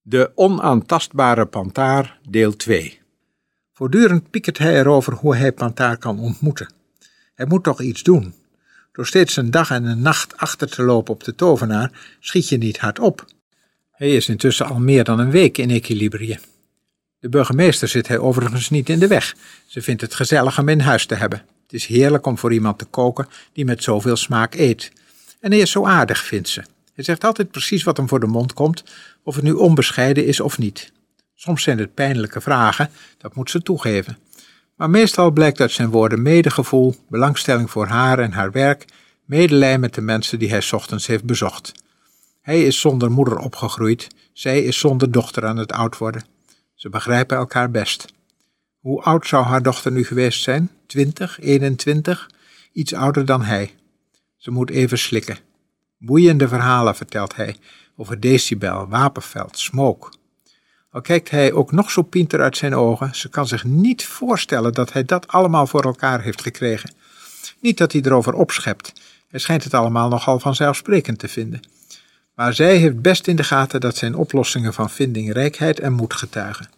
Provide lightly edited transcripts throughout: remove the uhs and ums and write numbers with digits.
De onaantastbare pantaar, deel 2. Voortdurend piekert hij erover hoe hij pantaar kan ontmoeten. Hij moet toch iets doen. Door steeds een dag en een nacht achter te lopen op de tovenaar schiet je niet hard op. Hij is intussen al meer dan een week in Equilibrië. De burgemeester zit hij overigens niet in de weg. Ze vindt het gezellig hem in huis te hebben. Het is heerlijk om voor iemand te koken die met zoveel smaak eet. En hij is zo aardig, vindt ze. Hij zegt altijd precies wat hem voor de mond komt, of het nu onbescheiden is of niet. Soms zijn het pijnlijke vragen, dat moet ze toegeven. Maar meestal blijkt uit zijn woorden medegevoel, belangstelling voor haar en haar werk, medelijden met de mensen die hij 's ochtends heeft bezocht. Hij is zonder moeder opgegroeid, zij is zonder dochter aan het oud worden. Ze begrijpen elkaar best. Hoe oud zou haar dochter nu geweest zijn? 20, 21? Iets ouder dan hij. Ze moet even slikken. Boeiende verhalen vertelt hij over decibel, wapenveld, smoke. Al kijkt hij ook nog zo pinter uit zijn ogen, ze kan zich niet voorstellen dat hij dat allemaal voor elkaar heeft gekregen. Niet dat hij erover opschept, hij schijnt het allemaal nogal vanzelfsprekend te vinden. Maar zij heeft best in de gaten dat zijn oplossingen van vindingrijkheid en moed getuigen.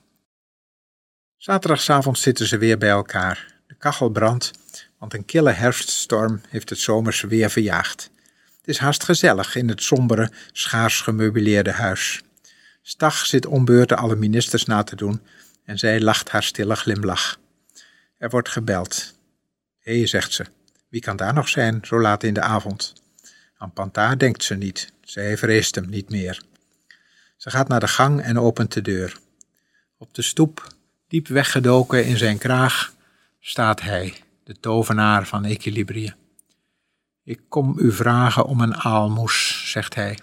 Zaterdagavond zitten ze weer bij elkaar. De kachel brandt, want een kille herfststorm heeft het zomerse weer verjaagd. Het is haast gezellig in het sombere, schaars gemeubileerde huis. Stach zit om beurten alle ministers na te doen en zij lacht haar stille glimlach. Er wordt gebeld. Hé, zegt ze, wie kan daar nog zijn, zo laat in de avond? Aan pantaar denkt ze niet, zij vreest hem niet meer. Ze gaat naar de gang en opent de deur. Op de stoep, diep weggedoken in zijn kraag, staat hij, de tovenaar van Equilibrië. Ik kom u vragen om een aalmoes, zegt hij.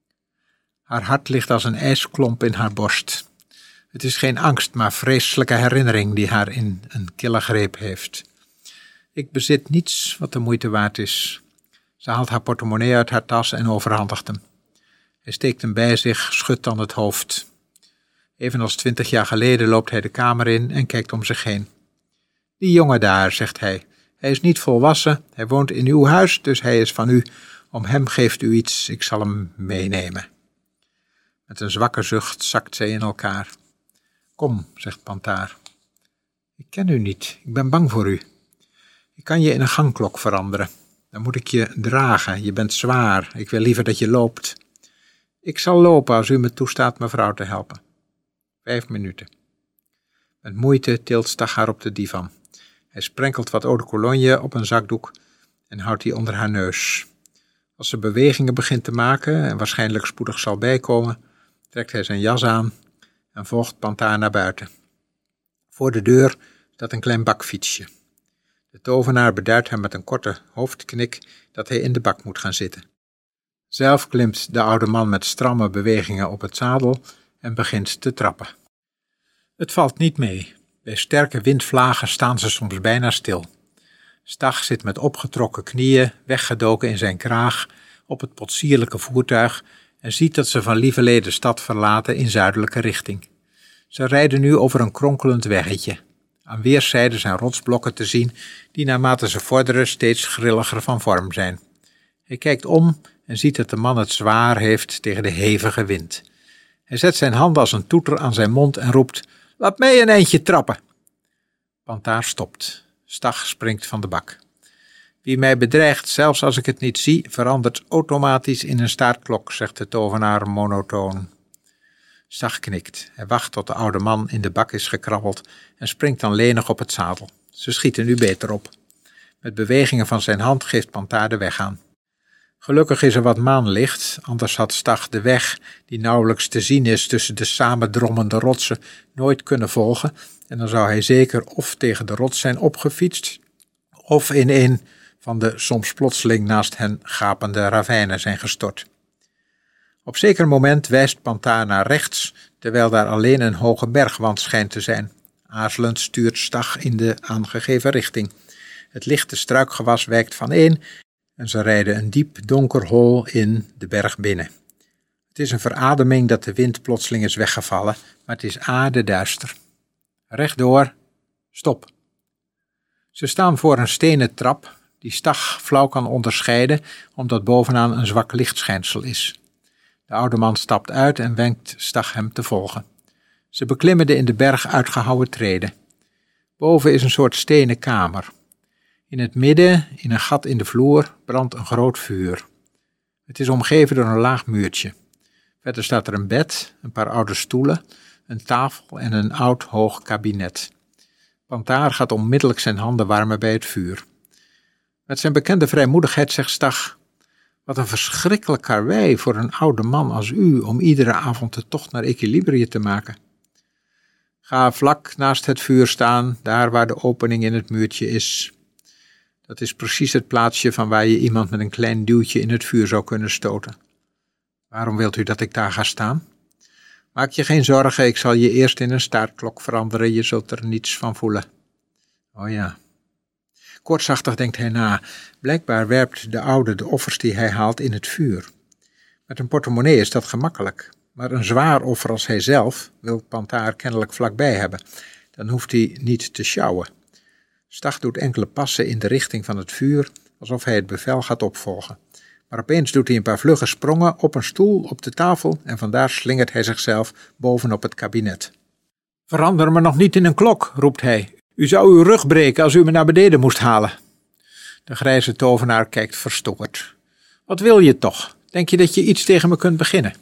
Haar hart ligt als een ijsklomp in haar borst. Het is geen angst, maar vreselijke herinnering die haar in een kille greep heeft. Ik bezit niets wat de moeite waard is. Ze haalt haar portemonnee uit haar tas en overhandigt hem. Hij steekt hem bij zich, schudt dan het hoofd. Evenals 20 jaar geleden loopt hij de kamer in en kijkt om zich heen. Die jongen daar, zegt hij. Hij is niet volwassen, hij woont in uw huis, dus hij is van u. Om hem geeft u iets, ik zal hem meenemen. Met een zwakke zucht zakt zij in elkaar. Kom, zegt pantaar. Ik ken u niet, ik ben bang voor u. Ik kan je in een gangklok veranderen. Dan moet ik je dragen, je bent zwaar, ik wil liever dat je loopt. Ik zal lopen als u me toestaat mevrouw te helpen. 5 minuten. Met moeite tilt Stach haar op de divan. Hij sprenkelt wat eau de cologne op een zakdoek en houdt die onder haar neus. Als ze bewegingen begint te maken en waarschijnlijk spoedig zal bijkomen, trekt hij zijn jas aan en volgt pantaar naar buiten. Voor de deur staat een klein bakfietsje. De tovenaar beduidt hem met een korte hoofdknik dat hij in de bak moet gaan zitten. Zelf klimt de oude man met stramme bewegingen op het zadel en begint te trappen. Het valt niet mee. Bij sterke windvlagen staan ze soms bijna stil. Stach zit met opgetrokken knieën, weggedoken in zijn kraag, op het potsierlijke voertuig en ziet dat ze van Lieverlee de stad verlaten in zuidelijke richting. Ze rijden nu over een kronkelend weggetje. Aan weerszijden zijn rotsblokken te zien, die naarmate ze vorderen steeds grilliger van vorm zijn. Hij kijkt om en ziet dat de man het zwaar heeft tegen de hevige wind. Hij zet zijn handen als een toeter aan zijn mond en roept, laat mij een eindje trappen. Pantaar stopt. Stach springt van de bak. Wie mij bedreigt, zelfs als ik het niet zie, verandert automatisch in een staartklok, zegt de tovenaar monotoon. Stach knikt. Hij wacht tot de oude man in de bak is gekrabbeld en springt dan lenig op het zadel. Ze schieten nu beter op. Met bewegingen van zijn hand geeft pantaar de weg aan. Gelukkig is er wat maanlicht, anders had Stach de weg, die nauwelijks te zien is tussen de samendrommende rotsen, nooit kunnen volgen en dan zou hij zeker of tegen de rots zijn opgefietst, of in een van de soms plotseling naast hen gapende ravijnen zijn gestort. Op zeker moment wijst pantaar naar rechts, terwijl daar alleen een hoge bergwand schijnt te zijn. Aarzelend stuurt Stach in de aangegeven richting. Het lichte struikgewas wijkt vaneen en ze rijden een diep donker hol in de berg binnen. Het is een verademing dat de wind plotseling is weggevallen, maar het is aardeduister. Rechtdoor, stop. Ze staan voor een stenen trap die Stach flauw kan onderscheiden, omdat bovenaan een zwak lichtschijnsel is. De oude man stapt uit en wenkt Stag hem te volgen. Ze beklimmen de in de berg uitgehouwen treden. Boven is een soort stenen kamer. In het midden, in een gat in de vloer, brandt een groot vuur. Het is omgeven door een laag muurtje. Verder staat er een bed, een paar oude stoelen, een tafel en een oud hoog kabinet. Pantaar gaat onmiddellijk zijn handen warmen bij het vuur. Met zijn bekende vrijmoedigheid zegt Stag: wat een verschrikkelijk karwei voor een oude man als u om iedere avond de tocht naar Equilibrië te maken. Ga vlak naast het vuur staan, daar waar de opening in het muurtje is. Dat is precies het plaatsje van waar je iemand met een klein duwtje in het vuur zou kunnen stoten. Waarom wilt u dat ik daar ga staan? Maak je geen zorgen, ik zal je eerst in een staartklok veranderen, je zult er niets van voelen. Oh ja. Koortsachtig denkt hij na. Blijkbaar werpt de oude de offers die hij haalt in het vuur. Met een portemonnee is dat gemakkelijk. Maar een zwaar offer als hij zelf wil Pantaar kennelijk vlakbij hebben. Dan hoeft hij niet te sjouwen. Stag doet enkele passen in de richting van het vuur, alsof hij het bevel gaat opvolgen. Maar opeens doet hij een paar vlugge sprongen op een stoel op de tafel en vandaar slingert hij zichzelf bovenop het kabinet. Verander me nog niet in een klok, roept hij. U zou uw rug breken als u me naar beneden moest halen. De grijze tovenaar kijkt verstoord. Wat wil je toch? Denk je dat je iets tegen me kunt beginnen?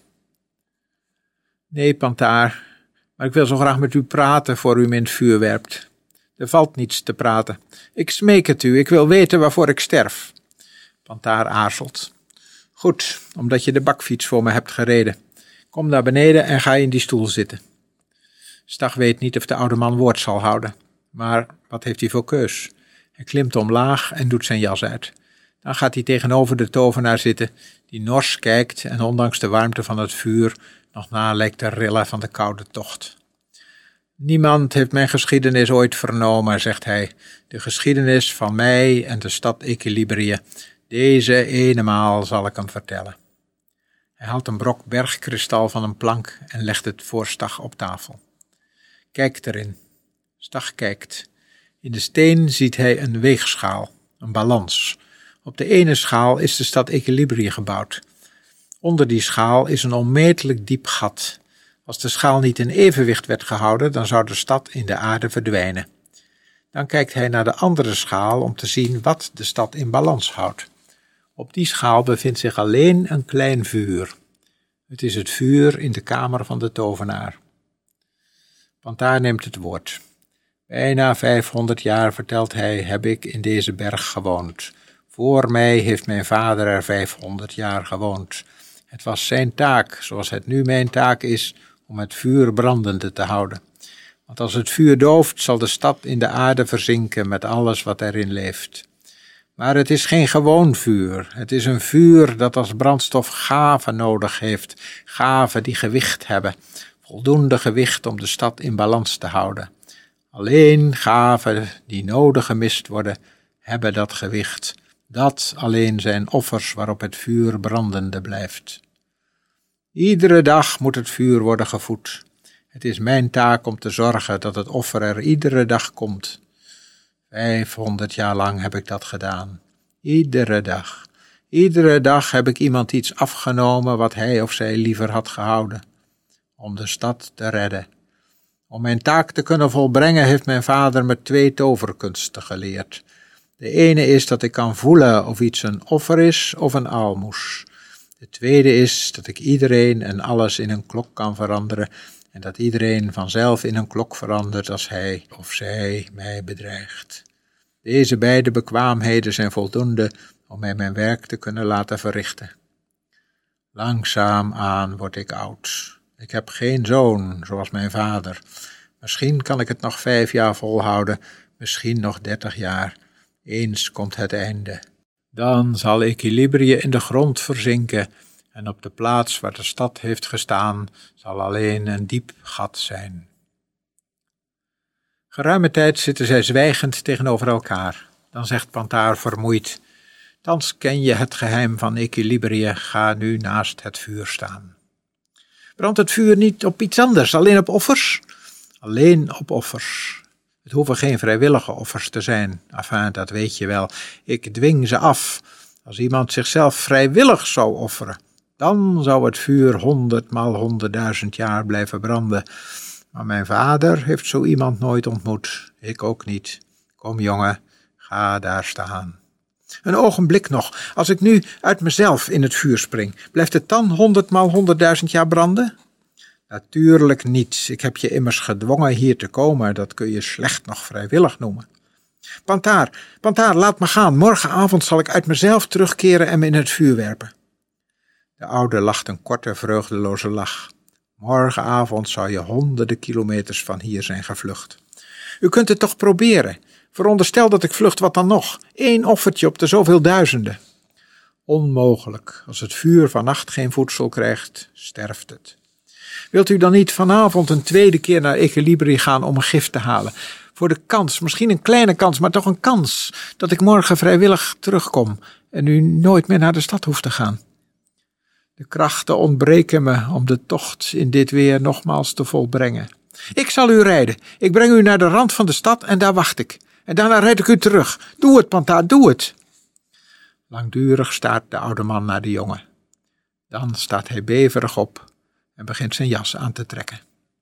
Nee, Pantaar, maar ik wil zo graag met u praten voor u me in het vuur werpt. Er valt niets te praten. Ik smeek het u, ik wil weten waarvoor ik sterf. Pantaar aarzelt. Goed, omdat je de bakfiets voor me hebt gereden. Kom naar beneden en ga in die stoel zitten. Stag weet niet of de oude man woord zal houden. Maar wat heeft hij voor keus? Hij klimt omlaag en doet zijn jas uit. Dan gaat hij tegenover de tovenaar zitten, die nors kijkt en ondanks de warmte van het vuur nog na lijkt te rillen van de koude tocht. Niemand heeft mijn geschiedenis ooit vernomen, zegt hij. De geschiedenis van mij en de stad Equilibrië. Deze ene maal zal ik hem vertellen. Hij haalt een brok bergkristal van een plank en legt het voor Stag op tafel. Kijkt erin. Stag kijkt. In de steen ziet hij een weegschaal, een balans. Op de ene schaal is de stad Equilibrië gebouwd. Onder die schaal is een onmetelijk diep gat. Als de schaal niet in evenwicht werd gehouden, dan zou de stad in de aarde verdwijnen. Dan kijkt hij naar de andere schaal om te zien wat de stad in balans houdt. Op die schaal bevindt zich alleen een klein vuur. Het is het vuur in de kamer van de tovenaar. Pantaar neemt het woord. Bijna 500 jaar, vertelt hij, heb ik in deze berg gewoond. Voor mij heeft mijn vader er 500 jaar gewoond. Het was zijn taak, zoals het nu mijn taak is, om het vuur brandende te houden. Want als het vuur dooft, zal de stad in de aarde verzinken met alles wat erin leeft. Maar het is geen gewoon vuur. Het is een vuur dat als brandstof gaven nodig heeft. Gaven die gewicht hebben. Voldoende gewicht om de stad in balans te houden. Alleen gaven die nodig gemist worden, hebben dat gewicht. Dat alleen zijn offers waarop het vuur brandende blijft. Iedere dag moet het vuur worden gevoed. Het is mijn taak om te zorgen dat het offer er iedere dag komt. 500 jaar lang heb ik dat gedaan. Iedere dag. Iedere dag heb ik iemand iets afgenomen wat hij of zij liever had gehouden. Om de stad te redden. Om mijn taak te kunnen volbrengen heeft mijn vader me 2 toverkunsten geleerd. De ene is dat ik kan voelen of iets een offer is of een aalmoes. De tweede is dat ik iedereen en alles in een klok kan veranderen en dat iedereen vanzelf in een klok verandert als hij of zij mij bedreigt. Deze beide bekwaamheden zijn voldoende om mij mijn werk te kunnen laten verrichten. Langzaam aan word ik oud. Ik heb geen zoon, zoals mijn vader. Misschien kan ik het nog 5 jaar volhouden, misschien nog 30 jaar. Eens komt het einde. Dan zal Equilibrië in de grond verzinken en op de plaats waar de stad heeft gestaan zal alleen een diep gat zijn. Geruime tijd zitten zij zwijgend tegenover elkaar. Dan zegt Pantaar vermoeid: thans ken je het geheim van Equilibrië, ga nu naast het vuur staan. Brandt het vuur niet op iets anders, alleen op offers? Alleen op offers. Het hoeven geen vrijwillige offers te zijn. Enfin, dat weet je wel. Ik dwing ze af. Als iemand zichzelf vrijwillig zou offeren, Dan zou het vuur 100 maal 100.000 jaar blijven branden. Maar mijn vader heeft zo iemand nooit ontmoet. Ik ook niet. Kom jongen, ga daar staan. Een ogenblik nog. Als ik nu uit mezelf in het vuur spring, blijft het dan 100 maal 100.000 jaar branden? Natuurlijk niet. Ik heb je immers gedwongen hier te komen. Dat kun je slecht nog vrijwillig noemen. Pantaar, laat me gaan. Morgenavond zal ik uit mezelf terugkeren en me in het vuur werpen. De oude lacht een korte, vreugdeloze lach. Morgenavond zou je honderden kilometers van hier zijn gevlucht. U kunt het toch proberen. Veronderstel dat ik vlucht, wat dan nog? 1 offertje op de zoveel duizenden. Onmogelijk. Als het vuur vannacht geen voedsel krijgt, sterft het. Wilt u dan niet vanavond een tweede keer naar Equilibri gaan om een gift te halen? Voor de kans, misschien een kleine kans, maar toch een kans, dat ik morgen vrijwillig terugkom en u nooit meer naar de stad hoeft te gaan. De krachten ontbreken me om de tocht in dit weer nogmaals te volbrengen. Ik zal u rijden. Ik breng u naar de rand van de stad en daar wacht ik. En daarna rijd ik u terug. Doe het, Pantaar, doe het. Langdurig staart de oude man naar de jongen. Dan staat hij beverig op en begint zijn jas aan te trekken.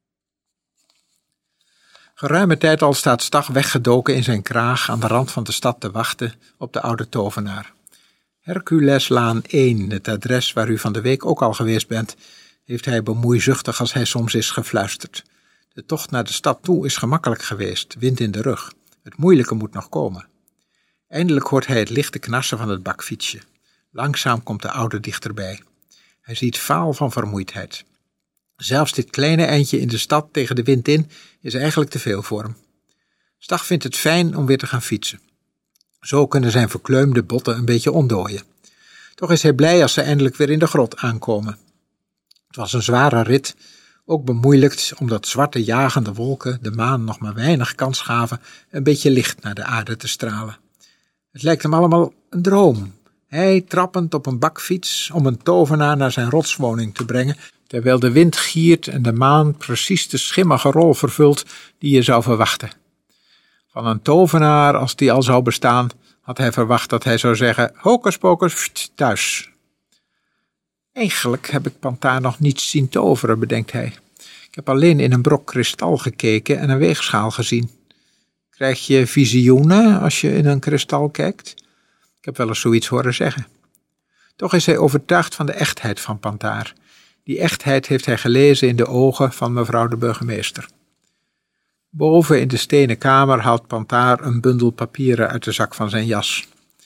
Geruime tijd al staat Stach weggedoken in zijn kraag aan de rand van de stad te wachten op de oude tovenaar. Herculeslaan 1, het adres waar u van de week ook al geweest bent, heeft hij bemoeizuchtig als hij soms is gefluisterd. De tocht naar de stad toe is gemakkelijk geweest, wind in de rug. Het moeilijke moet nog komen. Eindelijk hoort hij het lichte knarsen van het bakfietsje. Langzaam komt de oude dichterbij. Hij ziet vaal van vermoeidheid. Zelfs dit kleine eindje in de stad tegen de wind in is eigenlijk te veel voor hem. Stach vindt het fijn om weer te gaan fietsen. Zo kunnen zijn verkleumde botten een beetje ontdooien. Toch is hij blij als ze eindelijk weer in de grot aankomen. Het was een zware rit, ook bemoeilijkt omdat zwarte jagende wolken de maan nog maar weinig kans gaven een beetje licht naar de aarde te stralen. Het lijkt hem allemaal een droom. Hij trappend op een bakfiets om een tovenaar naar zijn rotswoning te brengen, terwijl de wind giert en de maan precies de schimmige rol vervult die je zou verwachten. Van een tovenaar, als die al zou bestaan, had hij verwacht dat hij zou zeggen, hokus pokus, thuis. Eigenlijk heb ik Pantaar nog niet zien toveren, bedenkt hij. Ik heb alleen in een brok kristal gekeken en een weegschaal gezien. Krijg je visioenen als je in een kristal kijkt? Ik heb wel eens zoiets horen zeggen. Toch is hij overtuigd van de echtheid van Pantaar. Die echtheid heeft hij gelezen in de ogen van mevrouw de burgemeester. Boven in de stenen kamer haalt Pantaar een bundel papieren uit de zak van zijn jas.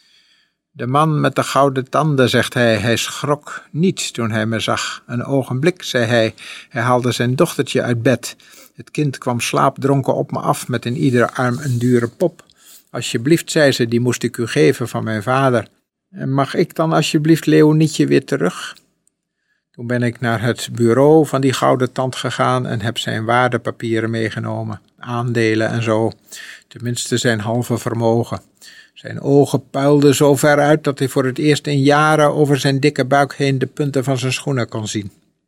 De man met de gouden tanden, zegt hij schrok niet toen hij me zag. Een ogenblik, zei hij haalde zijn dochtertje uit bed. Het kind kwam slaapdronken op me af met in iedere arm een dure pop. Alsjeblieft, zei ze, die moest ik u geven van mijn vader. En mag ik dan alsjeblieft Leonietje weer terug? Toen ben ik naar het bureau van die gouden tand gegaan en heb zijn waardepapieren meegenomen, aandelen en zo, tenminste zijn halve vermogen. Zijn ogen puilden zo ver uit dat hij voor het eerst in jaren over zijn dikke buik heen de punten van zijn schoenen kon zien.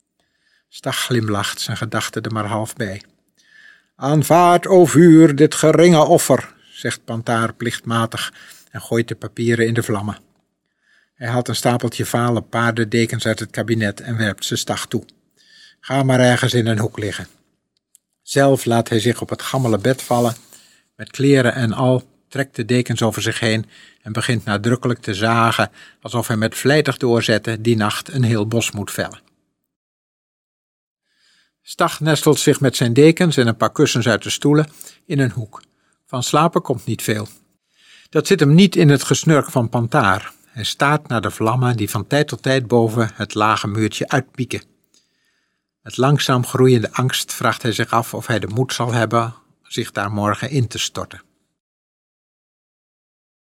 Stach glimlacht, zijn gedachten er maar half bij. Aanvaard, o vuur, dit geringe offer, zegt Pantaar plichtmatig en gooit de papieren in de vlammen. Hij haalt een stapeltje vale paardendekens uit het kabinet en werpt ze Stach toe. Ga maar ergens in een hoek liggen. Zelf laat hij zich op het gammele bed vallen, met kleren en al, trekt de dekens over zich heen en begint nadrukkelijk te zagen, alsof hij met vlijtig doorzetten die nacht een heel bos moet vellen. Stach nestelt zich met zijn dekens en een paar kussens uit de stoelen in een hoek. Van slapen komt niet veel. Dat zit hem niet in het gesnurk van Pantaar. Hij staart naar de vlammen die van tijd tot tijd boven het lage muurtje uitpieken. Met langzaam groeiende angst vraagt hij zich af of hij de moed zal hebben zich daar morgen in te storten.